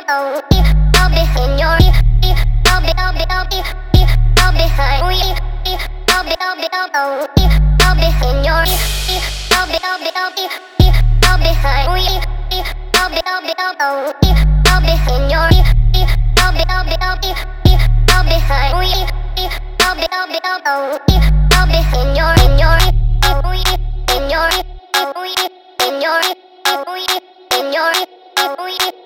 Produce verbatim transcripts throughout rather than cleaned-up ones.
I'll be in your I'll be I'll be I'll be I'll be high I'll be I'll be I'll be I'll be in your I'll be I'll be I'll be I'll be high I'll be I'll be I'll be I'll be in your I'll be I'll be I'll be I'll be high I'll be I'll be I'll be I'll be in your in your in your in your in your in your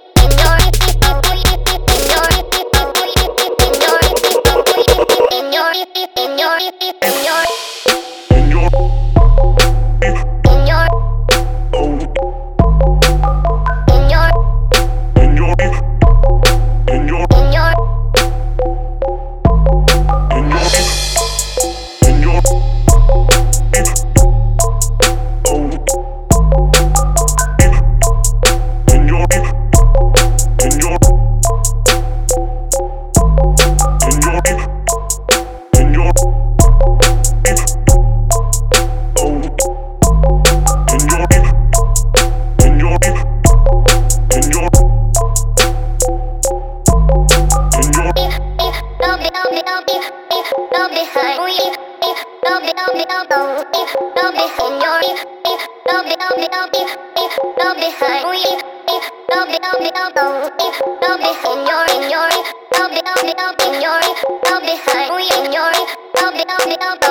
I'll be